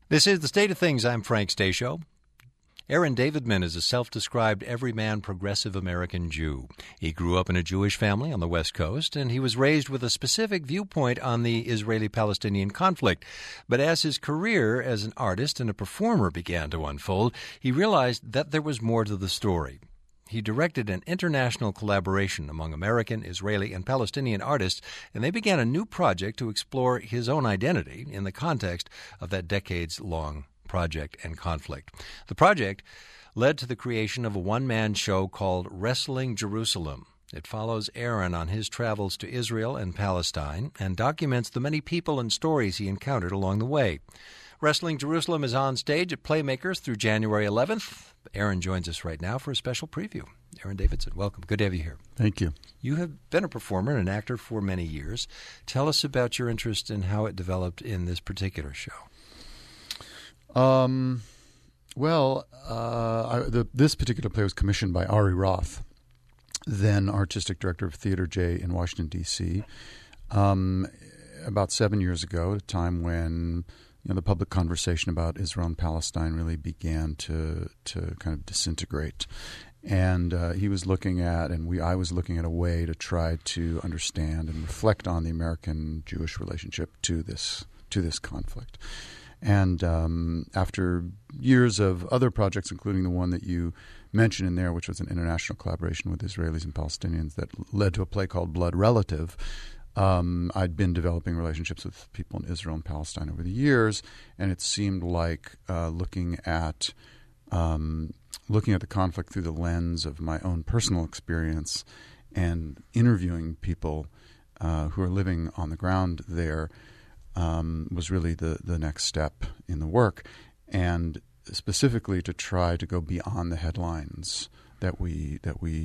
This is The State of Things. I'm Frank Stasio. Aaron Davidman is a self-described everyman progressive American Jew. He grew up in a Jewish family on the West Coast, and he was raised with a specific viewpoint on the Israeli-Palestinian conflict. But as his career as an artist and a performer began to unfold, he realized that there was more to the story. He directed an international collaboration among American, Israeli, and Palestinian artists, and they began a new project to explore his own identity in the context of that decades-long project and conflict. The project led to the creation of a one-man show called Wrestling Jerusalem. It follows Aaron on his travels to Israel and Palestine and documents the many people and stories he encountered along the way. Wrestling Jerusalem is on stage at Playmakers through January 11th. Aaron joins us right now for a special preview. Aaron Davidson, welcome. Good to have you here. Thank you. You have been a performer and an actor for many years. Tell us about your interest and how it developed in this particular show. This particular play was commissioned by Ari Roth, then artistic director of Theater J in Washington, D.C., about 7 years ago, at a time when the public conversation about Israel and Palestine really began to kind of disintegrate. And he was looking at, I was looking at a way to try to understand and reflect on the American-Jewish relationship to this conflict. And after years of other projects, including the one that you mentioned in there, which was an international collaboration with Israelis and Palestinians that led to a play called Blood Relative, I'd been developing relationships with people in Israel and Palestine over the years, and it seemed like looking at the conflict through the lens of my own personal experience and interviewing people who are living on the ground there was really the next step in the work, and specifically to try to go beyond the headlines that we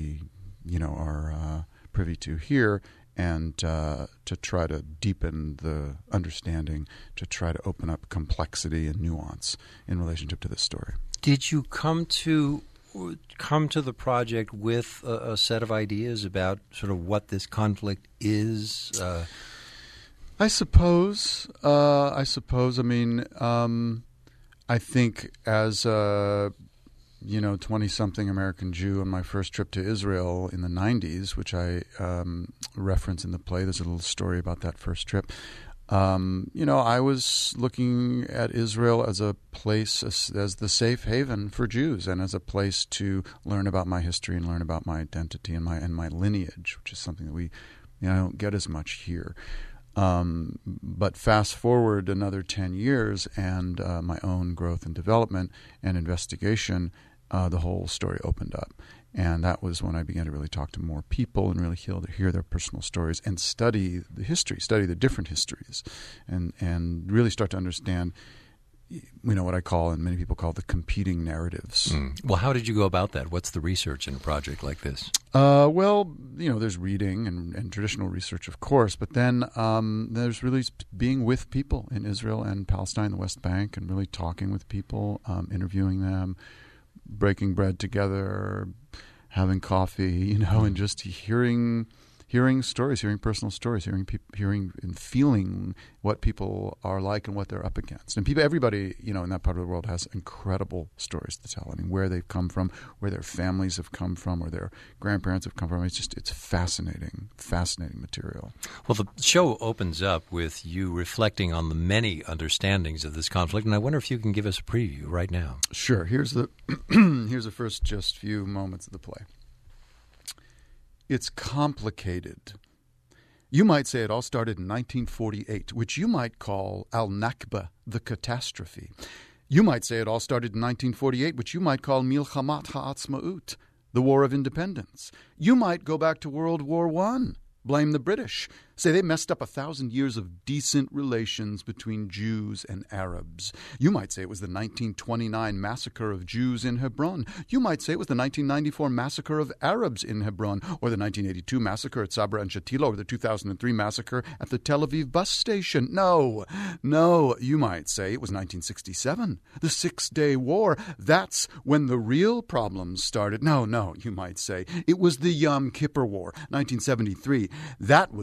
are privy to here, and to try to deepen the understanding, to try to open up complexity and nuance in relationship to this story. Did you come to the project with a set of ideas about sort of what this conflict is? I suppose. I mean, I think as a 20-something American Jew on my first trip to Israel in the 90s, which I reference in the play, there's a little story about that first trip. I was looking at Israel as a place, as the safe haven for Jews, and as a place to learn about my history and learn about my identity and my lineage, which is something that we don't get as much here. But fast forward another 10 years and my own growth and development and investigation, the whole story opened up. And that was when I began to really talk to more people and really hear their personal stories and study the history, study the different histories, and really start to understand what I call, and many people call, the competing narratives. Well, how did you go about that? What's the research in a project like this? There's reading and traditional research, of course, but then there's really being with people in Israel and Palestine, the West Bank, and really talking with people, interviewing them, breaking bread together, having coffee, and just hearing stories, hearing personal stories, hearing and feeling what people are like and what they're up against. And everybody, in that part of the world has incredible stories to tell. I mean, where they've come from, where their families have come from, where their grandparents have come from. It's fascinating material. Well, the show opens up with you reflecting on the many understandings of this conflict, and I wonder if you can give us a preview right now. Sure. Here's the first just few moments of the play. It's complicated. You might say it all started in 1948, which you might call al-Nakba, the catastrophe. You might say it all started in 1948, which you might call Milchamat ha'atzmaut, the War of Independence. You might go back to World War I, blame the British, say they messed up 1,000 years of decent relations between Jews and Arabs. You might say it was the 1929 massacre of Jews in Hebron. You might say it was the 1994 massacre of Arabs in Hebron, or the 1982 massacre at Sabra and Shatila, or the 2003 massacre at the Tel Aviv bus station. No, you might say it was 1967, the Six-Day War. That's when the real problems started. No, you might say it was the Yom Kippur War, 1973. That was it. Or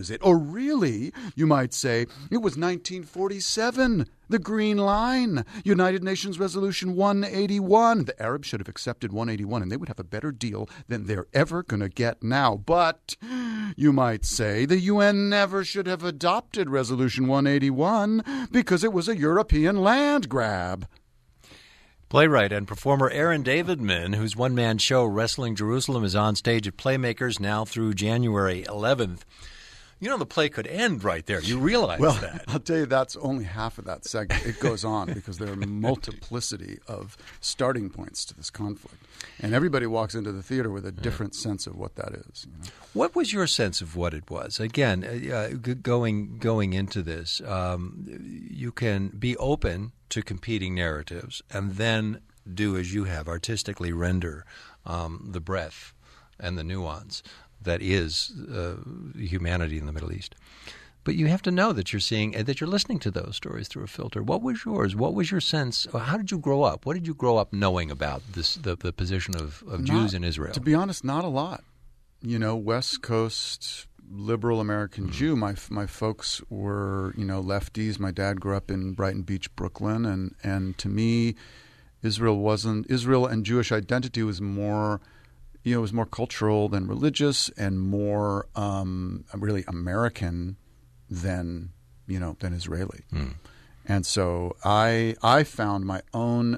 really, you might say, it was 1947, the Green Line, United Nations Resolution 181. The Arabs should have accepted 181, and they would have a better deal than they're ever going to get now. But, you might say, the UN never should have adopted Resolution 181 because it was a European land grab. Playwright and performer Aaron Davidman, whose one-man show Wrestling Jerusalem is on stage at Playmakers now through January 11th. You know, the play could end right there. You realize that. I'll tell you, that's only half of that segment. It goes on because there are multiplicity of starting points to this conflict. And everybody walks into the theater with a different sense of what that is. You know? What was your sense of what it was? Again, going into this, you can be open to competing narratives and then do as you have, artistically render the breadth and the nuance that is humanity in the Middle East. But you have to know that you're seeing, that you're listening to those stories through a filter. What was yours? What was your sense? How did you grow up? What did you grow up knowing about this, the position of Jews in Israel? To be honest, not a lot. You know, West Coast liberal American Jew. My folks were, lefties. My dad grew up in Brighton Beach, Brooklyn, and to me, Israel and Jewish identity was more. It was more cultural than religious, and more really American than Israeli. And so I found my own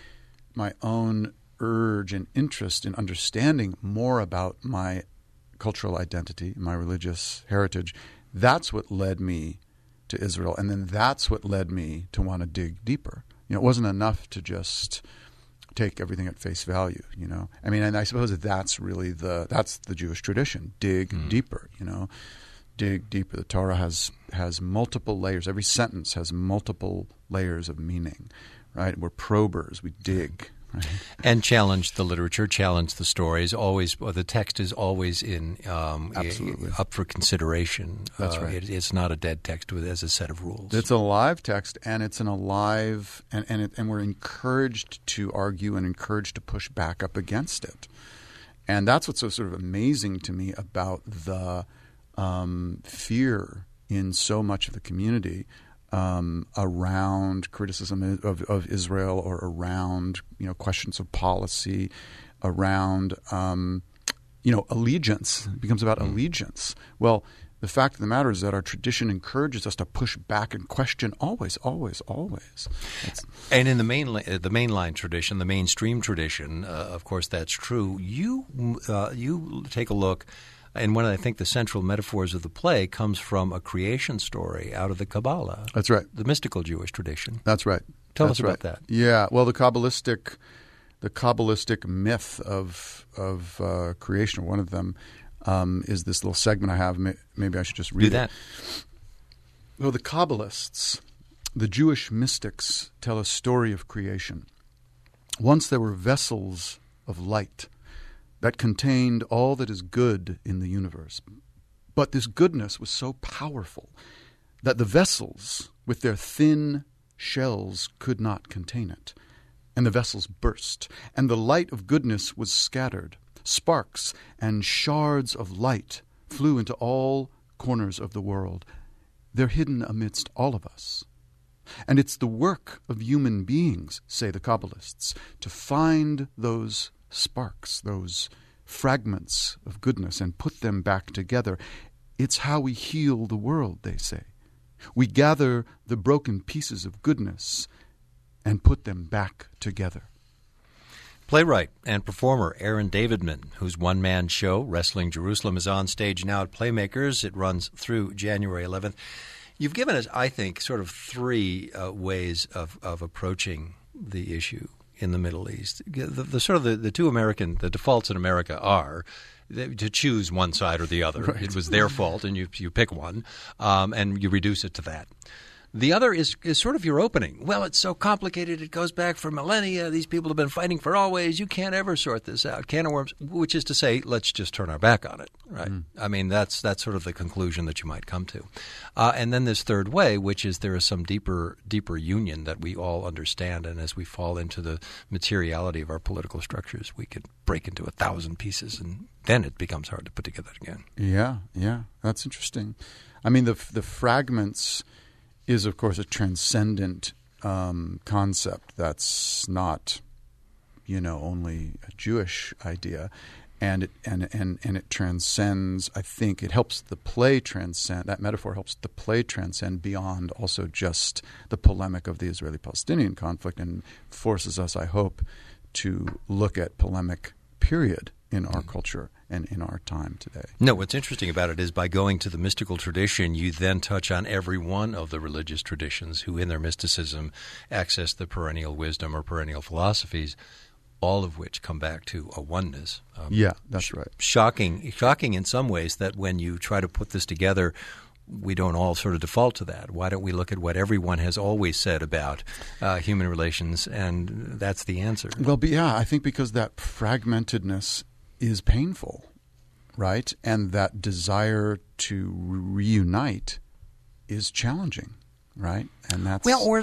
urge and interest in understanding more about my cultural identity, my religious heritage. That's what led me to Israel, and then that's what led me to want to dig deeper. It wasn't enough to just take everything at face value, I mean, and I suppose that's really that's the Jewish tradition. Dig deeper, dig deeper. The Torah has multiple layers. Every sentence has multiple layers of meaning, right? We're probers. We dig. Right. And challenge the literature, challenge the stories. Always, the text is always up for consideration. That's right. It's not a dead text as a set of rules. It's a live text, and it's an alive, and we're encouraged to argue and encouraged to push back up against it. And that's what's so sort of amazing to me about the fear in so much of the community around criticism of Israel, or around questions of policy, around allegiance. It becomes about allegiance. Well, the fact of the matter is that our tradition encourages us to push back and question always, always, always. And in the mainline tradition, the mainstream tradition, of course, that's true. You take a look. And one of, I think, the central metaphors of the play comes from a creation story out of the Kabbalah. That's right. The mystical Jewish tradition. That's right. Tell us about that. Yeah. Well, the Kabbalistic myth of creation, one of them is this little segment I have. Maybe I should just read that. Well, the Kabbalists, the Jewish mystics, tell a story of creation. Once there were vessels of light that contained all that is good in the universe. But this goodness was so powerful that the vessels with their thin shells could not contain it. And the vessels burst, and the light of goodness was scattered. Sparks and shards of light flew into all corners of the world. They're hidden amidst all of us. And it's the work of human beings, say the Kabbalists, to find those sparks, those fragments of goodness, and put them back together. It's how we heal the world, they say. We gather the broken pieces of goodness and put them back together. Playwright and performer Aaron Davidman, whose one-man show, Wrestling Jerusalem, is on stage now at Playmakers. It runs through January 11th. You've given us, I think, sort of three ways of approaching the issue in the Middle East. The defaults in America are to choose one side or the other. Right. It was their fault, and you pick one, and you reduce it to that. The other is sort of your opening. Well, it's so complicated. It goes back for millennia. These people have been fighting for always. You can't ever sort this out. Can of worms, which is to say, let's just turn our back on it, right? I mean, that's sort of the conclusion that you might come to. And then this third way, which is there is some deeper union that we all understand. And as we fall into the materiality of our political structures, we could break into 1,000 pieces, and then it becomes hard to put together again. Yeah. That's interesting. I mean, the fragments is, of course, a transcendent concept that's not, only a Jewish idea, and it transcends. I think it helps the play transcend. That metaphor helps the play transcend beyond also just the polemic of the Israeli-Palestinian conflict, and forces us, I hope, to look at polemic, period, in our culture and in our time today. No, what's interesting about it is by going to the mystical tradition, you then touch on every one of the religious traditions who in their mysticism access the perennial wisdom or perennial philosophies, all of which come back to a oneness. Yeah, that's right. Shocking in some ways that when you try to put this together, we don't all sort of default to that. Why don't we look at what everyone has always said about human relations, and that's the answer. Well, I think because that fragmentedness is painful, right? And that desire to reunite is challenging, right? And that's or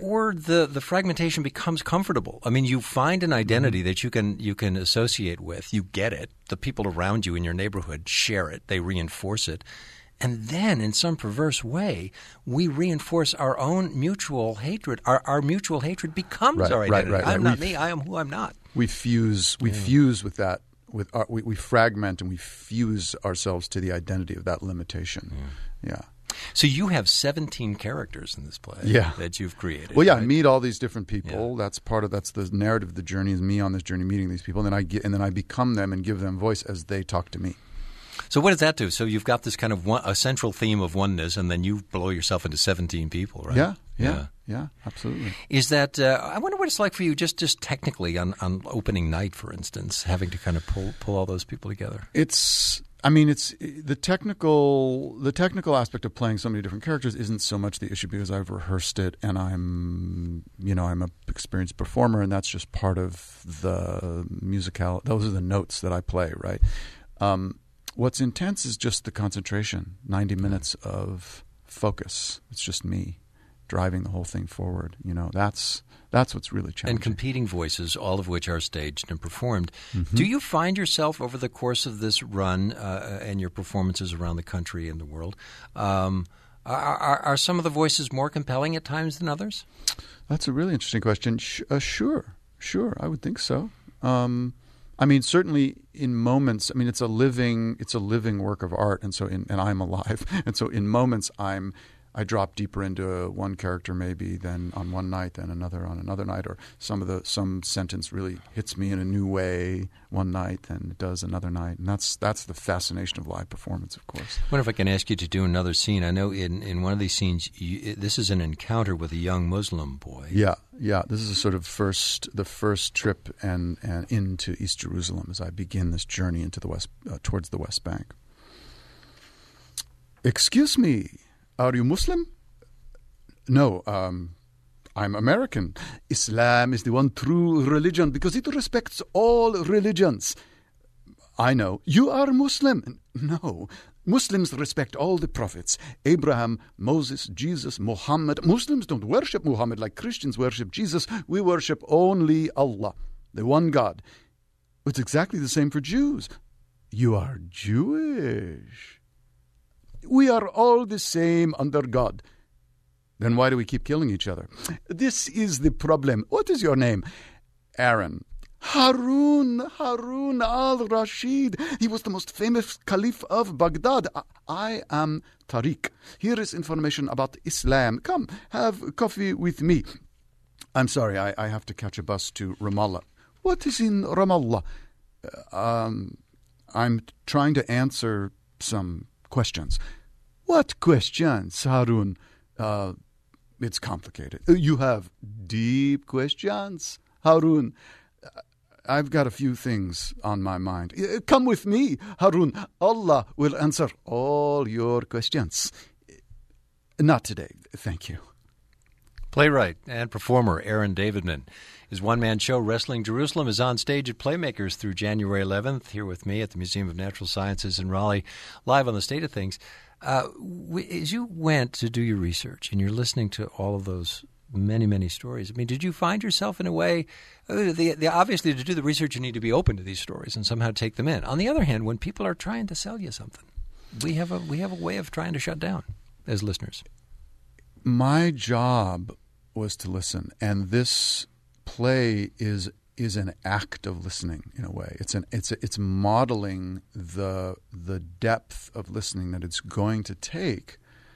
the fragmentation becomes comfortable. I mean, you find an identity that you can associate with. You get it. The people around you in your neighborhood share it. They reinforce it. And then, in some perverse way, we reinforce our own mutual hatred. Our mutual hatred becomes our identity. Right. I'm not me. I am who I'm not. We fuse with that. We fragment and we fuse ourselves to the identity of that limitation. Yeah. So you have 17 characters in this play that you've created. Well, right? I meet all these different people. Yeah. That's the narrative of the journey, is me on this journey meeting these people, and then I become them and give them voice as they talk to me. So what does that do? So you've got this kind of a central theme of oneness, and then you blow yourself into 17 people, right? Yeah, absolutely. Is that I wonder what it's like for you just technically on opening night, for instance, having to kind of pull all those people together? It's the technical aspect of playing so many different characters isn't so much the issue, because I've rehearsed it and I'm an experienced performer, and that's just part of the musical. Those are the notes that I play, right? What's intense is just the concentration, 90 minutes of focus. It's just me driving the whole thing forward. That's what's really challenging. And competing voices, all of which are staged and performed. Mm-hmm. Do you find yourself over the course of this run and your performances around the country and the world, are some of the voices more compelling at times than others? That's a really interesting question. Sure, I would think so. Certainly in moments. It's a living work of art, and I'm alive, and so in moments I drop deeper into one character maybe than on one night, than another on another night, or some sentence really hits me in a new way one night than it does another night, and that's the fascination of live performance, of course. I wonder if I can ask you to do another scene. I know in one of these scenes, this is an encounter with a young Muslim boy. Yeah. This is a sort of the first trip and into East Jerusalem as I begin this journey into the west, towards the West Bank. Excuse me, are you Muslim? No, I'm American. Islam is the one true religion because it respects all religions. I know. You are Muslim. No. Muslims respect all the prophets. Abraham, Moses, Jesus, Muhammad. Muslims don't worship Muhammad like Christians worship Jesus. We worship only Allah, the one God. It's exactly the same for Jews. You are Jewish. We are all the same under God. Then why do we keep killing each other? This is the problem. What is your name? Aaron. Harun al-Rashid. He was the most famous caliph of Baghdad. I am Tariq. Here is information about Islam. Come, have coffee with me. I'm sorry, I have to catch a bus to Ramallah. What is in Ramallah? I'm trying to answer some questions. What questions, Harun? It's complicated. You have deep questions, Harun. I've got a few things on my mind. Come with me, Harun. Allah will answer all your questions. Not today, thank you. Playwright and performer Aaron Davidman. His one-man show, Wrestling Jerusalem, is on stage at Playmakers through January 11th, here with me at the Museum of Natural Sciences in Raleigh, live on The State of Things. As you went to do your research and you're listening to all of those many, many stories, I mean, did you find yourself in a way, obviously to do the research you need to be open to these stories and somehow take them in. On the other hand, when people are trying to sell you something, we have a way of trying to shut down as listeners. My job was to listen, and this play is an act of listening in a way. It's modeling the depth of listening that it's going to take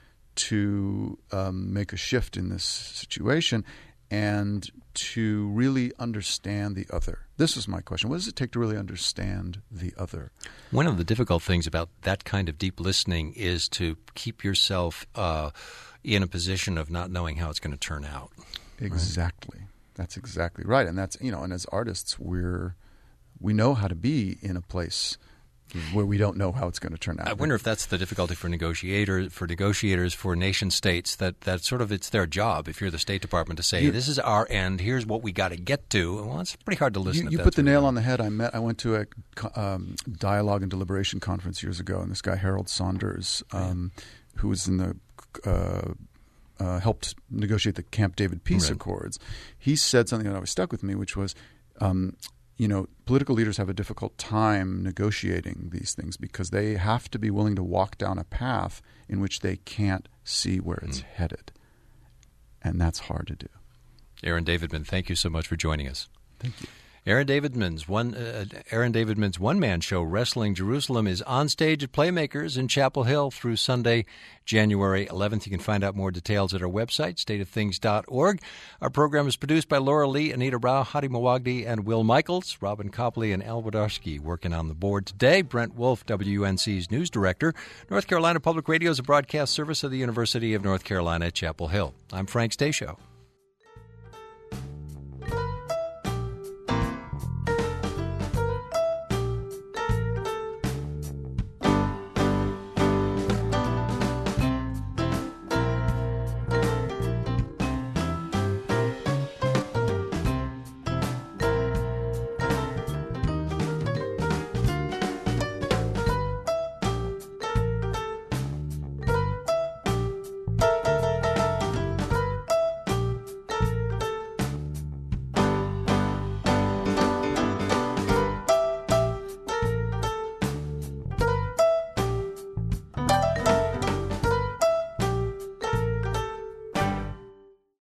to make a shift in this situation and to really understand the other. This is my question. What does it take to really understand the other? One of the difficult things about that kind of deep listening is to keep yourself in a position of not knowing how it's going to turn out. Exactly. Right? That's exactly right. And that's, and as artists, we know how to be in a place where we don't know how it's going to turn out. I wonder if that's the difficulty for negotiators, for nation states, that sort of it's their job, if you're the State Department, to say, this is our end, here's what we got to get to. Well, it's pretty hard to listen to. You put the nail on the head. I went to a dialogue and deliberation conference years ago, and this guy, Harold Saunders, who was in the helped negotiate the Camp David Peace Accords, he said something that always stuck with me, which was, political leaders have a difficult time negotiating these things because they have to be willing to walk down a path in which they can't see where it's headed. And that's hard to do. Aaron Davidman, thank you so much for joining us. Thank you. Aaron Davidman's one-man show, Wrestling Jerusalem, is on stage at Playmakers in Chapel Hill through Sunday, January 11th. You can find out more details at our website, stateofthings.org. Our program is produced by Laura Lee, Anita Rao, Hadi Mawagdi, and Will Michaels. Robin Copley and Al Wadarski working on the board today. Brent Wolf, WUNC's news director. North Carolina Public Radio is a broadcast service of the University of North Carolina at Chapel Hill. I'm Frank Stasio.